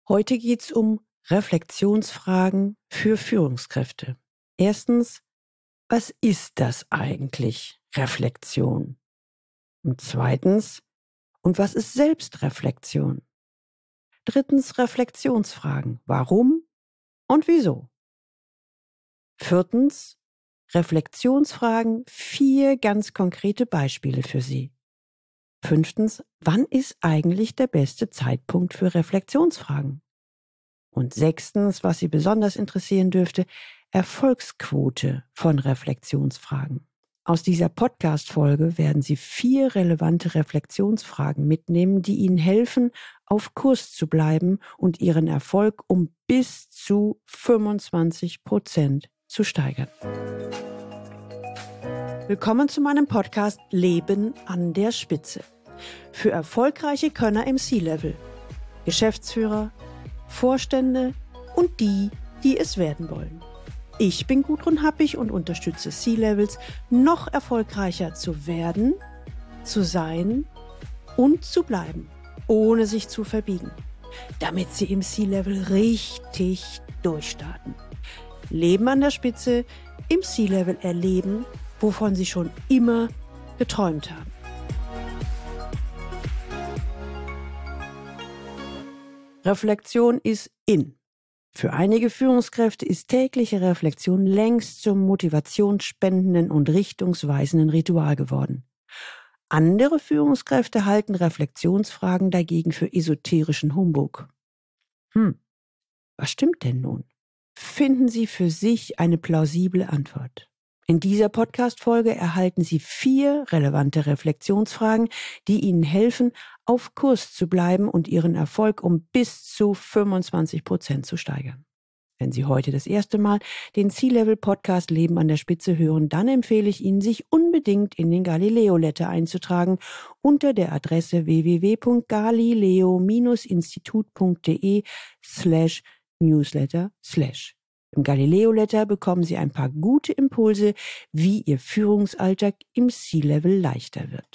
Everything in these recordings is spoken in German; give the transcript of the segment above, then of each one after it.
Heute geht es um Reflexionsfragen für Führungskräfte. Erstens, was ist das eigentlich, Reflexion? Und zweitens, und was ist Selbstreflexion? Drittens, Reflexionsfragen. Warum und wieso? Viertens, Reflexionsfragen, 4 ganz konkrete Beispiele für Sie. Fünftens, wann ist eigentlich der beste Zeitpunkt für Reflexionsfragen? Und sechstens, was Sie besonders interessieren dürfte, Erfolgsquote von Reflexionsfragen. Aus dieser Podcast-Folge werden Sie 4 relevante Reflexionsfragen mitnehmen, die Ihnen helfen, auf Kurs zu bleiben und Ihren Erfolg um bis zu 25% zu steigern. Willkommen zu meinem Podcast Leben an der Spitze. Für erfolgreiche Könner im C-Level, Geschäftsführer, Vorstände und die, die es werden wollen. Ich bin Gudrun Happig und unterstütze C-Levels, noch erfolgreicher zu werden, zu sein und zu bleiben, ohne sich zu verbiegen, damit sie im C-Level richtig durchstarten. Leben an der Spitze, im C-Level erleben, wovon sie schon immer geträumt haben. Reflexion ist in. Für einige Führungskräfte ist tägliche Reflexion längst zum motivationsspendenden und richtungsweisenden Ritual geworden. Andere Führungskräfte halten Reflexionsfragen dagegen für esoterischen Humbug. Was stimmt denn nun? Finden Sie für sich eine plausible Antwort. In dieser Podcast-Folge erhalten Sie 4 relevante Reflexionsfragen, die Ihnen helfen, auf Kurs zu bleiben und Ihren Erfolg um bis zu 25% zu steigern. Wenn Sie heute das erste Mal den C-Level-Podcast Leben an der Spitze hören, dann empfehle ich Ihnen, sich unbedingt in den Galileo-Letter einzutragen unter der Adresse www.galileo-institut.de/newsletter/. Im Galileo-Letter bekommen Sie ein paar gute Impulse, wie Ihr Führungsalltag im C-Level leichter wird.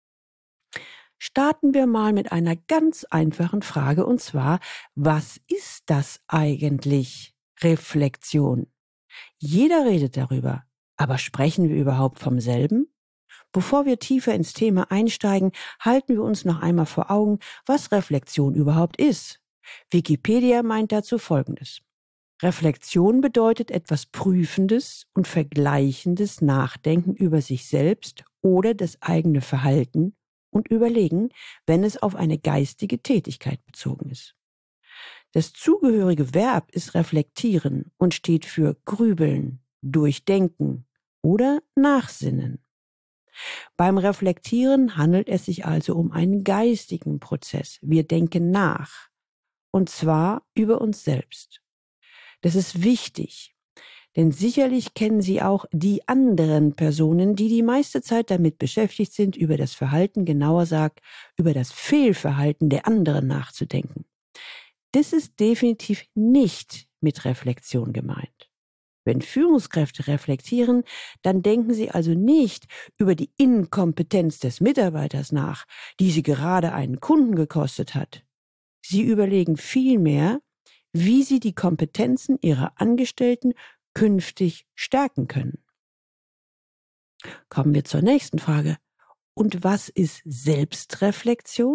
Starten wir mal mit einer ganz einfachen Frage, und zwar, was ist das eigentlich, Reflexion? Jeder redet darüber, aber sprechen wir überhaupt vom selben? Bevor wir tiefer ins Thema einsteigen, halten wir uns noch einmal vor Augen, was Reflexion überhaupt ist. Wikipedia meint dazu Folgendes. Reflexion bedeutet etwas Prüfendes und Vergleichendes Nachdenken über sich selbst oder das eigene Verhalten und Überlegen, wenn es auf eine geistige Tätigkeit bezogen ist. Das zugehörige Verb ist reflektieren und steht für grübeln, durchdenken oder nachsinnen. Beim Reflektieren handelt es sich also um einen geistigen Prozess. Wir denken nach, und zwar über uns selbst. Das ist wichtig, denn sicherlich kennen Sie auch die anderen Personen, die die meiste Zeit damit beschäftigt sind, über das Verhalten, genauer gesagt, über das Fehlverhalten der anderen nachzudenken. Das ist definitiv nicht mit Reflexion gemeint. Wenn Führungskräfte reflektieren, dann denken sie also nicht über die Inkompetenz des Mitarbeiters nach, die sie gerade einen Kunden gekostet hat. Sie überlegen vielmehr, wie sie die Kompetenzen ihrer Angestellten künftig stärken können. Kommen wir zur nächsten Frage. Und was ist Selbstreflexion?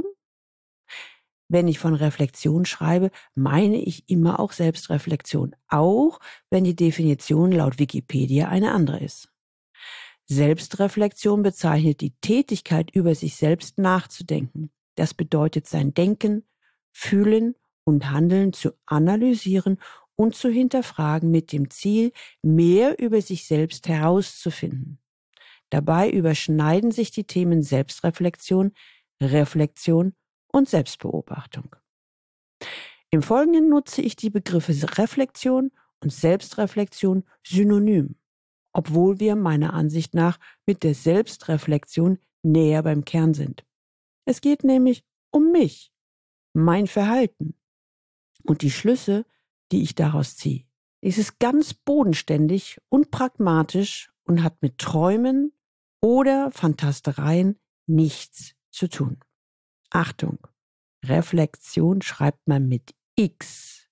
Wenn ich von Reflexion schreibe, meine ich immer auch Selbstreflexion, auch wenn die Definition laut Wikipedia eine andere ist. Selbstreflexion bezeichnet die Tätigkeit, über sich selbst nachzudenken. Das bedeutet, sein Denken, Fühlen und Handeln zu analysieren und zu hinterfragen mit dem Ziel, mehr über sich selbst herauszufinden. Dabei überschneiden sich die Themen Selbstreflexion, Reflexion und Selbstbeobachtung. Im Folgenden nutze ich die Begriffe Reflexion und Selbstreflexion synonym, obwohl wir meiner Ansicht nach mit der Selbstreflexion näher beim Kern sind. Es geht nämlich um mich, mein Verhalten und die Schlüsse, die ich daraus ziehe. Es ist ganz bodenständig und pragmatisch und hat mit Träumen oder Fantastereien nichts zu tun. Achtung, Reflexion schreibt man mit X.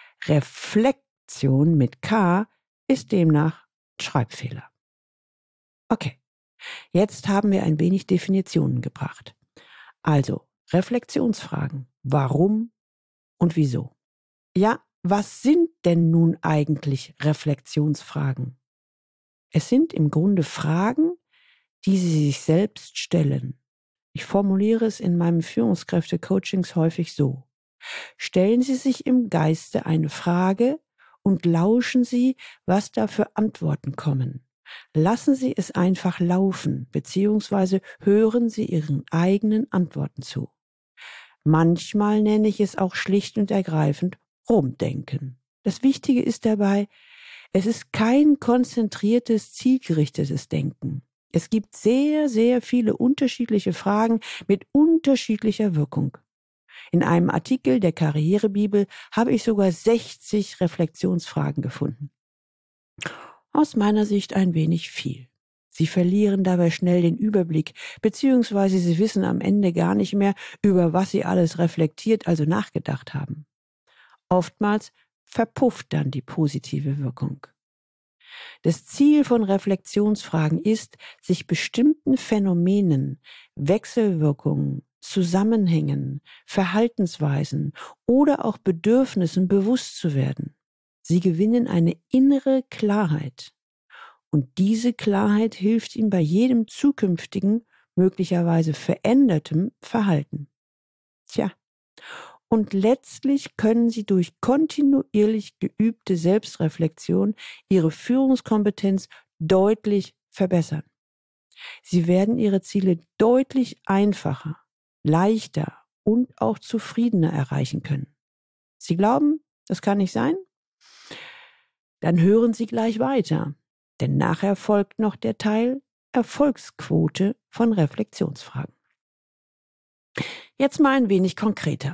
Reflexion mit K ist demnach Schreibfehler. Okay, jetzt haben wir ein wenig Definitionen gebracht. Also, Reflexionsfragen. Warum und wieso? Ja, was sind denn nun eigentlich Reflexionsfragen? Es sind im Grunde Fragen, die Sie sich selbst stellen. Ich formuliere es in meinen Führungskräfte-Coachings häufig so. Stellen Sie sich im Geiste eine Frage und lauschen Sie, was da für Antworten kommen. Lassen Sie es einfach laufen, beziehungsweise hören Sie Ihren eigenen Antworten zu. Manchmal nenne ich es auch schlicht und ergreifend Rumdenken. Das Wichtige ist dabei, es ist kein konzentriertes, zielgerichtetes Denken. Es gibt sehr, sehr viele unterschiedliche Fragen mit unterschiedlicher Wirkung. In einem Artikel der Karrierebibel habe ich sogar 60 Reflexionsfragen gefunden. Aus meiner Sicht ein wenig viel. Sie verlieren dabei schnell den Überblick, beziehungsweise sie wissen am Ende gar nicht mehr, über was sie alles reflektiert, also nachgedacht haben. Oftmals verpufft dann die positive Wirkung. Das Ziel von Reflexionsfragen ist, sich bestimmten Phänomenen, Wechselwirkungen, Zusammenhängen, Verhaltensweisen oder auch Bedürfnissen bewusst zu werden. Sie gewinnen eine innere Klarheit. Und diese Klarheit hilft ihm bei jedem zukünftigen, möglicherweise verändertem Verhalten. Tja, und letztlich können Sie durch kontinuierlich geübte Selbstreflexion Ihre Führungskompetenz deutlich verbessern. Sie werden Ihre Ziele deutlich einfacher, leichter und auch zufriedener erreichen können. Sie glauben, das kann nicht sein? Dann hören Sie gleich weiter, denn nachher folgt noch der Teil Erfolgsquote von Reflexionsfragen. Jetzt mal ein wenig konkreter.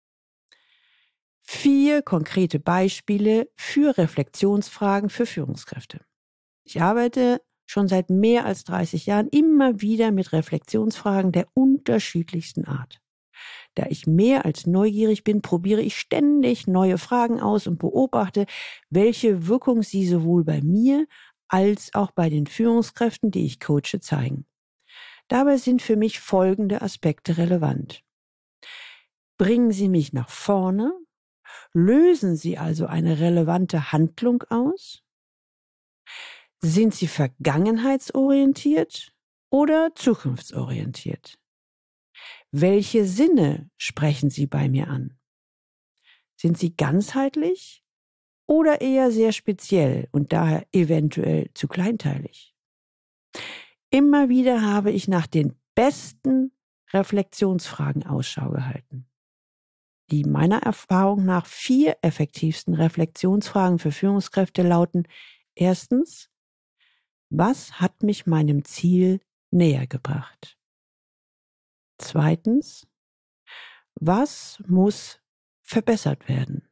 4 konkrete Beispiele für Reflexionsfragen für Führungskräfte. Ich arbeite schon seit mehr als 30 Jahren immer wieder mit Reflexionsfragen der unterschiedlichsten Art. Da ich mehr als neugierig bin, probiere ich ständig neue Fragen aus und beobachte, welche Wirkung sie sowohl bei mir als auch bei den Führungskräften, die ich coache, zeigen. Dabei sind für mich folgende Aspekte relevant. Bringen sie mich nach vorne? Lösen sie also eine relevante Handlung aus? Sind sie vergangenheitsorientiert oder zukunftsorientiert? Welche Sinne sprechen sie bei mir an? Sind sie ganzheitlich oder eher sehr speziell und daher eventuell zu kleinteilig? Immer wieder habe ich nach den besten Reflexionsfragen Ausschau gehalten. Die meiner Erfahrung nach 4 effektivsten Reflexionsfragen für Führungskräfte lauten: Erstens, was hat mich meinem Ziel näher gebracht? Zweitens, was muss verbessert werden?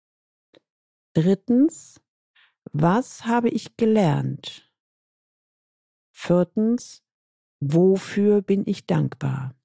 Drittens, was habe ich gelernt? Viertens, wofür bin ich dankbar?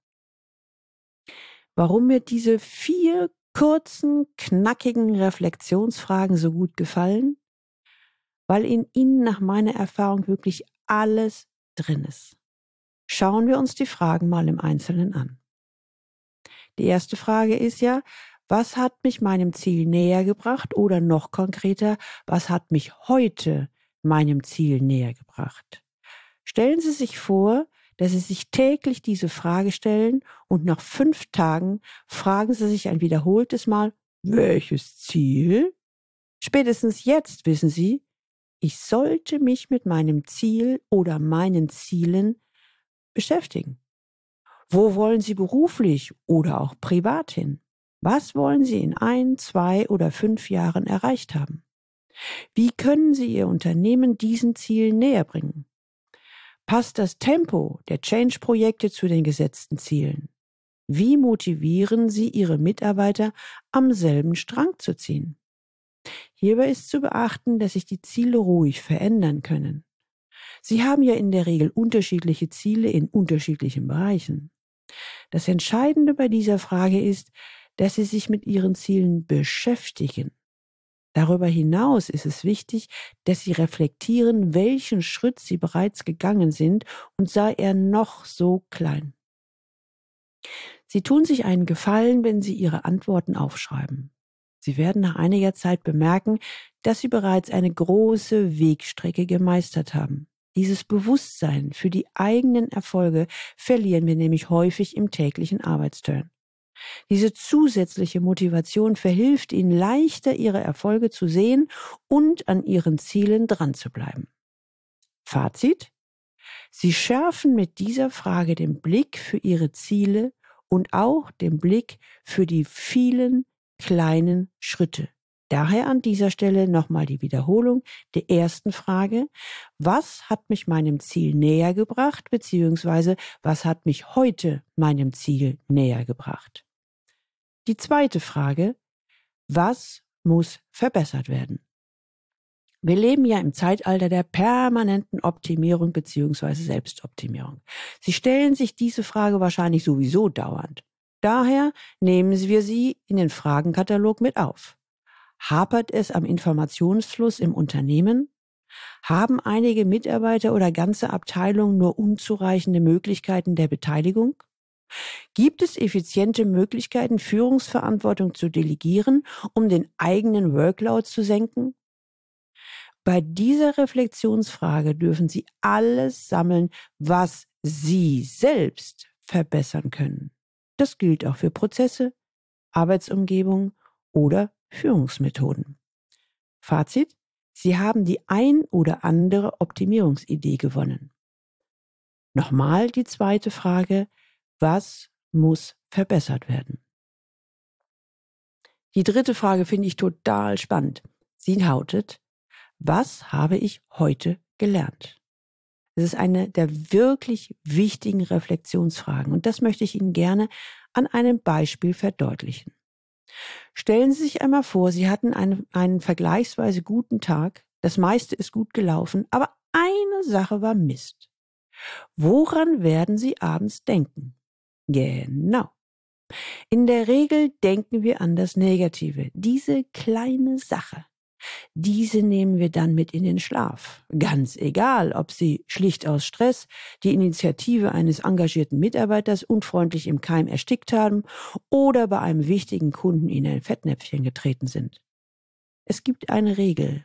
Warum mir diese 4 kurzen, knackigen Reflexionsfragen so gut gefallen? Weil in ihnen nach meiner Erfahrung wirklich alles drin ist. Schauen wir uns die Fragen mal im Einzelnen an. Die erste Frage ist ja, was hat mich meinem Ziel näher gebracht? Oder noch konkreter, was hat mich heute meinem Ziel näher gebracht? Stellen Sie sich vor, dass Sie sich täglich diese Frage stellen und nach 5 Tagen fragen Sie sich ein wiederholtes Mal, welches Ziel? Spätestens jetzt wissen Sie, ich sollte mich mit meinem Ziel oder meinen Zielen beschäftigen. Wo wollen Sie beruflich oder auch privat hin? Was wollen Sie in 1, 2 oder 5 Jahren erreicht haben? Wie können Sie Ihr Unternehmen diesen Zielen näher bringen? Passt das Tempo der Change-Projekte zu den gesetzten Zielen? Wie motivieren Sie Ihre Mitarbeiter, am selben Strang zu ziehen? Hierbei ist zu beachten, dass sich die Ziele ruhig verändern können. Sie haben ja in der Regel unterschiedliche Ziele in unterschiedlichen Bereichen. Das Entscheidende bei dieser Frage ist, dass Sie sich mit Ihren Zielen beschäftigen. Darüber hinaus ist es wichtig, dass Sie reflektieren, welchen Schritt Sie bereits gegangen sind und sei er noch so klein. Sie tun sich einen Gefallen, wenn Sie Ihre Antworten aufschreiben. Sie werden nach einiger Zeit bemerken, dass Sie bereits eine große Wegstrecke gemeistert haben. Dieses Bewusstsein für die eigenen Erfolge verlieren wir nämlich häufig im täglichen Arbeitsturn. Diese zusätzliche Motivation verhilft Ihnen leichter, Ihre Erfolge zu sehen und an Ihren Zielen dran zu bleiben. Fazit: Sie schärfen mit dieser Frage den Blick für Ihre Ziele und auch den Blick für die vielen kleinen Schritte. Daher an dieser Stelle nochmal die Wiederholung der ersten Frage: Was hat mich meinem Ziel näher gebracht, beziehungsweise was hat mich heute meinem Ziel näher gebracht? Die zweite Frage: Was muss verbessert werden? Wir leben ja im Zeitalter der permanenten Optimierung bzw. Selbstoptimierung. Sie stellen sich diese Frage wahrscheinlich sowieso dauernd. Daher nehmen wir sie in den Fragenkatalog mit auf. Hapert es am Informationsfluss im Unternehmen? Haben einige Mitarbeiter oder ganze Abteilungen nur unzureichende Möglichkeiten der Beteiligung? Gibt es effiziente Möglichkeiten, Führungsverantwortung zu delegieren, um den eigenen Workload zu senken? Bei dieser Reflexionsfrage dürfen Sie alles sammeln, was Sie selbst verbessern können. Das gilt auch für Prozesse, Arbeitsumgebung oder Führungsmethoden. Fazit: Sie haben die ein oder andere Optimierungsidee gewonnen. Nochmal die zweite Frage: Was muss verbessert werden? Die dritte Frage finde ich total spannend. Sie lautet: Was habe ich heute gelernt? Das ist eine der wirklich wichtigen Reflexionsfragen und das möchte ich Ihnen gerne an einem Beispiel verdeutlichen. Stellen Sie sich einmal vor, Sie hatten einen vergleichsweise guten Tag, das meiste ist gut gelaufen, aber eine Sache war Mist. Woran werden Sie abends denken? Genau. In der Regel denken wir an das Negative, diese kleine Sache. Diese nehmen wir dann mit in den Schlaf. Ganz egal, ob sie schlicht aus Stress die Initiative eines engagierten Mitarbeiters unfreundlich im Keim erstickt haben oder bei einem wichtigen Kunden in ein Fettnäpfchen getreten sind. Es gibt eine Regel.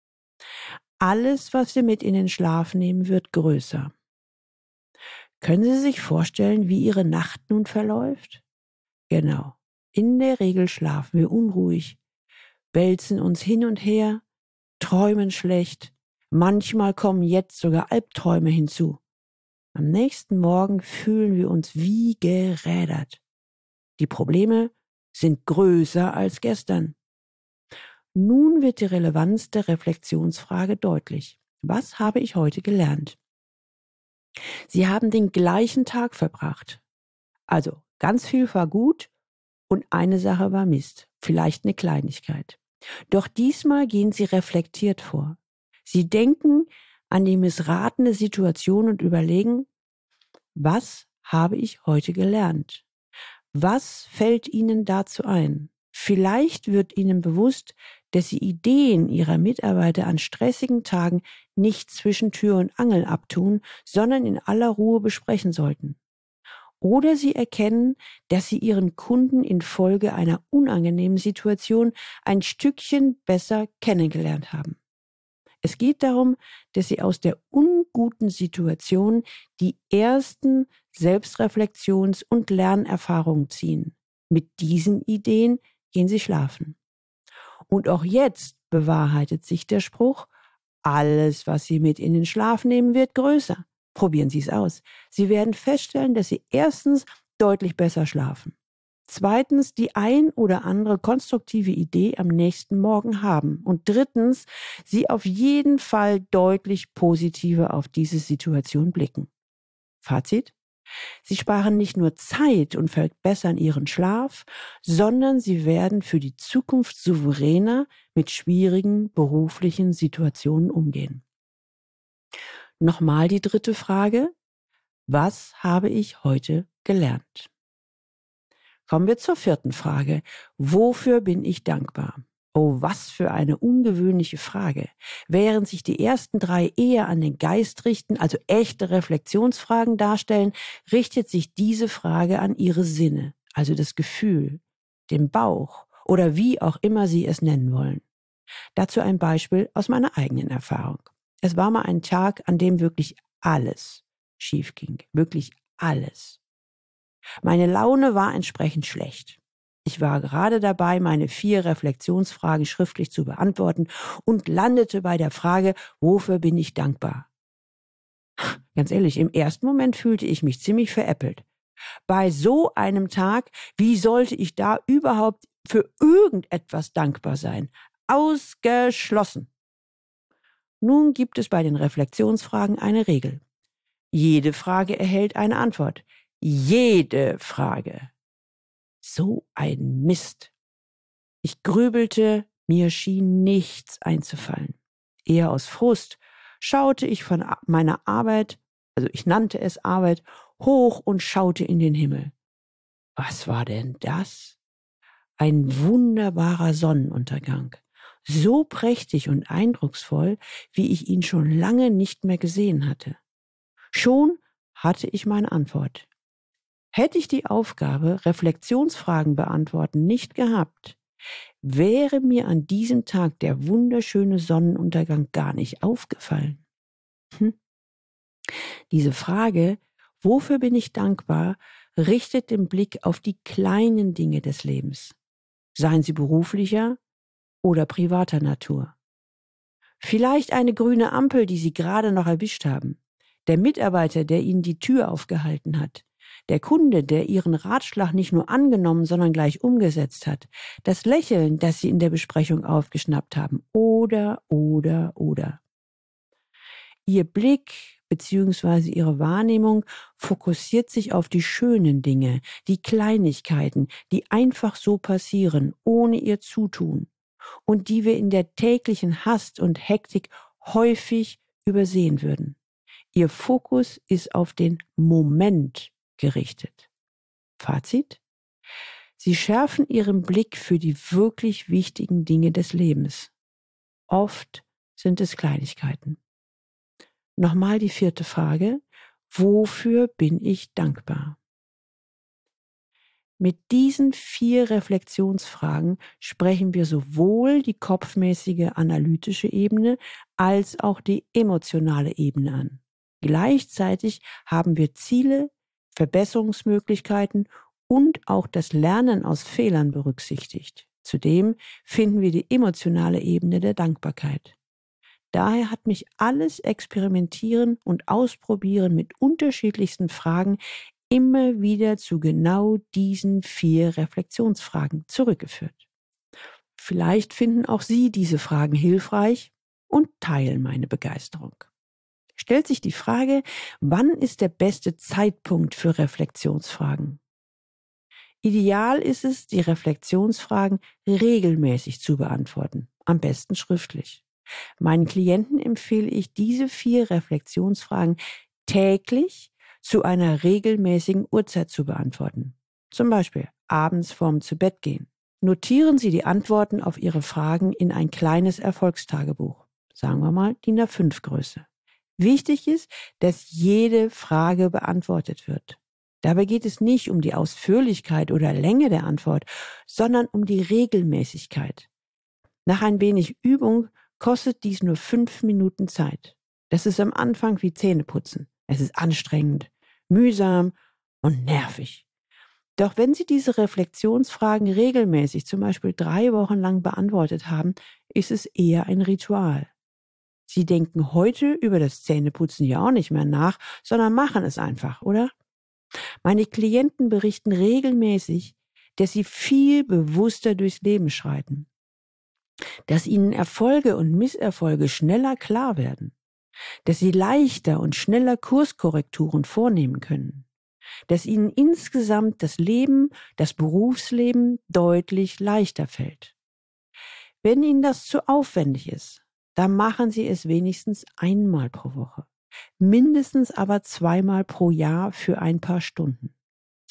Alles, was wir mit in den Schlaf nehmen, wird größer. Können Sie sich vorstellen, wie Ihre Nacht nun verläuft? Genau. In der Regel schlafen wir unruhig, wälzen uns hin und her, träumen schlecht. Manchmal kommen jetzt sogar Albträume hinzu. Am nächsten Morgen fühlen wir uns wie gerädert. Die Probleme sind größer als gestern. Nun wird die Relevanz der Reflexionsfrage deutlich. Was habe ich heute gelernt? Sie haben den gleichen Tag verbracht. Also ganz viel war gut und eine Sache war Mist. Vielleicht eine Kleinigkeit. Doch diesmal gehen Sie reflektiert vor. Sie denken an die missratene Situation und überlegen: Was habe ich heute gelernt? Was fällt Ihnen dazu ein? Vielleicht wird Ihnen bewusst, dass Sie Ideen Ihrer Mitarbeiter an stressigen Tagen nicht zwischen Tür und Angel abtun, sondern in aller Ruhe besprechen sollten. Oder Sie erkennen, dass Sie Ihren Kunden infolge einer unangenehmen Situation ein Stückchen besser kennengelernt haben. Es geht darum, dass Sie aus der unguten Situation die ersten Selbstreflexions- und Lernerfahrungen ziehen. Mit diesen Ideen gehen Sie schlafen. Und auch jetzt bewahrheitet sich der Spruch: Alles, was Sie mit in den Schlaf nehmen, wird größer. Probieren Sie es aus. Sie werden feststellen, dass Sie erstens deutlich besser schlafen. Zweitens, die ein oder andere konstruktive Idee am nächsten Morgen haben. Und drittens, Sie auf jeden Fall deutlich positiver auf diese Situation blicken. Fazit: Sie sparen nicht nur Zeit und verbessern Ihren Schlaf, sondern Sie werden für die Zukunft souveräner mit schwierigen beruflichen Situationen umgehen. Nochmal die dritte Frage: Was habe ich heute gelernt? Kommen wir zur vierten Frage. Wofür bin ich dankbar? Oh, was für eine ungewöhnliche Frage. Während sich die ersten 3 eher an den Geist richten, also echte Reflexionsfragen darstellen, richtet sich diese Frage an Ihre Sinne, also das Gefühl, den Bauch oder wie auch immer Sie es nennen wollen. Dazu ein Beispiel aus meiner eigenen Erfahrung. Es war mal ein Tag, an dem wirklich alles schief ging. Wirklich alles. Meine Laune war entsprechend schlecht. Ich war gerade dabei, meine 4 Reflexionsfragen schriftlich zu beantworten und landete bei der Frage, wofür bin ich dankbar? Ganz ehrlich, im ersten Moment fühlte ich mich ziemlich veräppelt. Bei so einem Tag, wie sollte ich da überhaupt für irgendetwas dankbar sein? Ausgeschlossen. Nun gibt es bei den Reflexionsfragen eine Regel. Jede Frage erhält eine Antwort. Jede Frage. So ein Mist. Ich grübelte, mir schien nichts einzufallen. Eher aus Frust schaute ich von meiner Arbeit, also ich nannte es Arbeit, hoch und schaute in den Himmel. Was war denn das? Ein wunderbarer Sonnenuntergang. So prächtig und eindrucksvoll, wie ich ihn schon lange nicht mehr gesehen hatte. Schon hatte ich meine Antwort. Hätte ich die Aufgabe, Reflexionsfragen beantworten, nicht gehabt, wäre mir an diesem Tag der wunderschöne Sonnenuntergang gar nicht aufgefallen. Diese Frage, wofür bin ich dankbar, richtet den Blick auf die kleinen Dinge des Lebens, seien sie beruflicher oder privater Natur. Vielleicht eine grüne Ampel, die Sie gerade noch erwischt haben, der Mitarbeiter, der Ihnen die Tür aufgehalten hat, der Kunde, der Ihren Ratschlag nicht nur angenommen, sondern gleich umgesetzt hat, das Lächeln, das Sie in der Besprechung aufgeschnappt haben, oder. Ihr Blick bzw. Ihre Wahrnehmung fokussiert sich auf die schönen Dinge, die Kleinigkeiten, die einfach so passieren, ohne Ihr Zutun und die wir in der täglichen Hast und Hektik häufig übersehen würden. Ihr Fokus ist auf den Moment gerichtet. Fazit? Sie schärfen Ihren Blick für die wirklich wichtigen Dinge des Lebens. Oft sind es Kleinigkeiten. Nochmal die 4. Frage. Wofür bin ich dankbar? Mit diesen 4 Reflexionsfragen sprechen wir sowohl die kopfmäßige analytische Ebene als auch die emotionale Ebene an. Gleichzeitig haben wir Ziele, Verbesserungsmöglichkeiten und auch das Lernen aus Fehlern berücksichtigt. Zudem finden wir die emotionale Ebene der Dankbarkeit. Daher hat mich alles Experimentieren und Ausprobieren mit unterschiedlichsten Fragen immer wieder zu genau diesen 4 Reflexionsfragen zurückgeführt. Vielleicht finden auch Sie diese Fragen hilfreich und teilen meine Begeisterung. Stellt sich die Frage, wann ist der beste Zeitpunkt für Reflexionsfragen? Ideal ist es, die Reflexionsfragen regelmäßig zu beantworten, am besten schriftlich. Meinen Klienten empfehle ich, diese 4 Reflexionsfragen täglich zu einer regelmäßigen Uhrzeit zu beantworten. Zum Beispiel abends vorm Zubettgehen. Notieren Sie die Antworten auf Ihre Fragen in ein kleines Erfolgstagebuch. Sagen wir mal DIN A5 Größe. Wichtig ist, dass jede Frage beantwortet wird. Dabei geht es nicht um die Ausführlichkeit oder Länge der Antwort, sondern um die Regelmäßigkeit. Nach ein wenig Übung kostet dies nur 5 Minuten Zeit. Das ist am Anfang wie Zähneputzen. Es ist anstrengend, mühsam und nervig. Doch wenn Sie diese Reflexionsfragen regelmäßig, zum Beispiel 3 Wochen lang beantwortet haben, ist es eher ein Ritual. Sie denken heute über das Zähneputzen ja auch nicht mehr nach, sondern machen es einfach, oder? Meine Klienten berichten regelmäßig, dass sie viel bewusster durchs Leben schreiten, dass ihnen Erfolge und Misserfolge schneller klar werden, dass sie leichter und schneller Kurskorrekturen vornehmen können, dass ihnen insgesamt das Leben, das Berufsleben deutlich leichter fällt. Wenn Ihnen das zu aufwendig ist, dann machen Sie es wenigstens einmal pro Woche, mindestens aber 2-mal pro Jahr für ein paar Stunden.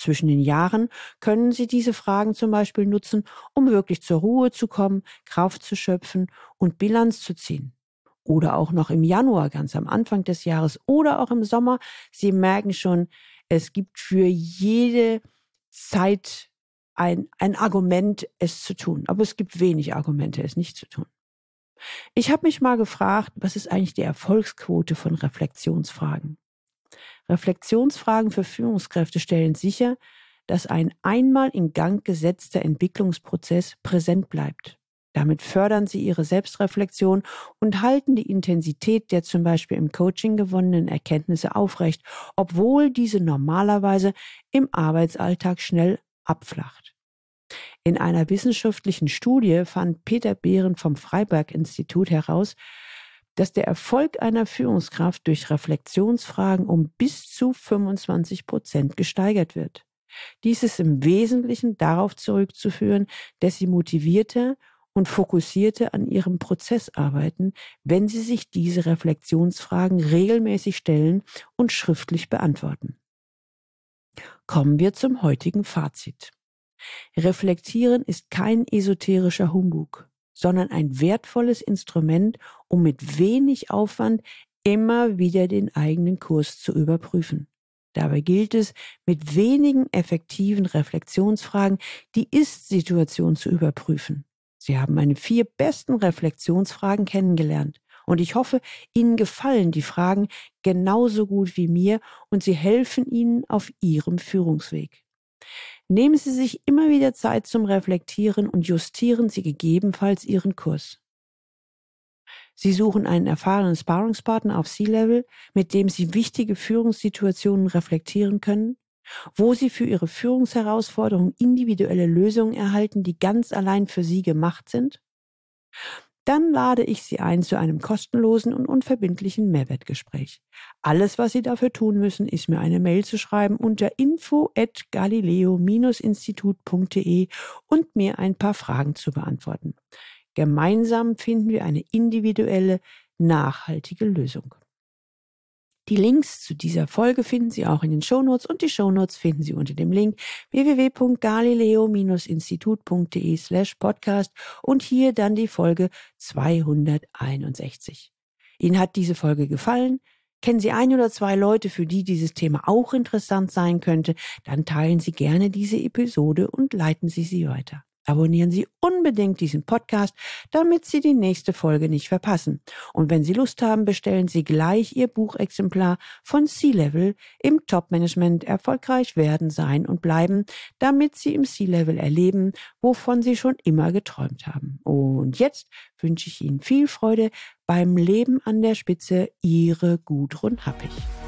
Zwischen den Jahren können Sie diese Fragen zum Beispiel nutzen, um wirklich zur Ruhe zu kommen, Kraft zu schöpfen und Bilanz zu ziehen. Oder auch noch im Januar, ganz am Anfang des Jahres oder auch im Sommer. Sie merken schon, es gibt für jede Zeit ein Argument, es zu tun. Aber es gibt wenig Argumente, es nicht zu tun. Ich habe mich mal gefragt, was ist eigentlich die Erfolgsquote von Reflexionsfragen? Reflexionsfragen für Führungskräfte stellen sicher, dass ein einmal in Gang gesetzter Entwicklungsprozess präsent bleibt. Damit fördern sie ihre Selbstreflexion und halten die Intensität der zum Beispiel im Coaching gewonnenen Erkenntnisse aufrecht, obwohl diese normalerweise im Arbeitsalltag schnell abflacht. In einer wissenschaftlichen Studie fand Peter Behren vom Freiberg-Institut heraus, dass der Erfolg einer Führungskraft durch Reflexionsfragen um bis zu 25% gesteigert wird. Dies ist im Wesentlichen darauf zurückzuführen, dass sie motivierter und fokussierter an ihrem Prozess arbeiten, wenn sie sich diese Reflexionsfragen regelmäßig stellen und schriftlich beantworten. Kommen wir zum heutigen Fazit. Reflektieren ist kein esoterischer Humbug, sondern ein wertvolles Instrument, um mit wenig Aufwand immer wieder den eigenen Kurs zu überprüfen. Dabei gilt es, mit wenigen effektiven Reflexionsfragen die Ist-Situation zu überprüfen. Sie haben meine 4 besten Reflexionsfragen kennengelernt. Und ich hoffe, Ihnen gefallen die Fragen genauso gut wie mir und sie helfen Ihnen auf Ihrem Führungsweg. Nehmen Sie sich immer wieder Zeit zum Reflektieren und justieren Sie gegebenenfalls Ihren Kurs. Sie suchen einen erfahrenen Sparringspartner auf C-Level, mit dem Sie wichtige Führungssituationen reflektieren können, wo Sie für Ihre Führungsherausforderungen individuelle Lösungen erhalten, die ganz allein für Sie gemacht sind. Dann lade ich Sie ein zu einem kostenlosen und unverbindlichen Mehrwertgespräch. Alles, was Sie dafür tun müssen, ist mir eine Mail zu schreiben unter info@galileo-institut.de und mir ein paar Fragen zu beantworten. Gemeinsam finden wir eine individuelle, nachhaltige Lösung. Die Links zu dieser Folge finden Sie auch in den Shownotes und die Shownotes finden Sie unter dem Link www.galileo-institut.de/podcast und hier dann die Folge 261. Ihnen hat diese Folge gefallen? Kennen Sie 1 oder 2 Leute, für die dieses Thema auch interessant sein könnte? Dann teilen Sie gerne diese Episode und leiten Sie sie weiter. Abonnieren Sie unbedingt diesen Podcast, damit Sie die nächste Folge nicht verpassen. Und wenn Sie Lust haben, bestellen Sie gleich Ihr Buchexemplar von C-Level im Top-Management erfolgreich werden, sein und bleiben, damit Sie im C-Level erleben, wovon Sie schon immer geträumt haben. Und jetzt wünsche ich Ihnen viel Freude beim Leben an der Spitze. Ihre Gudrun Happig.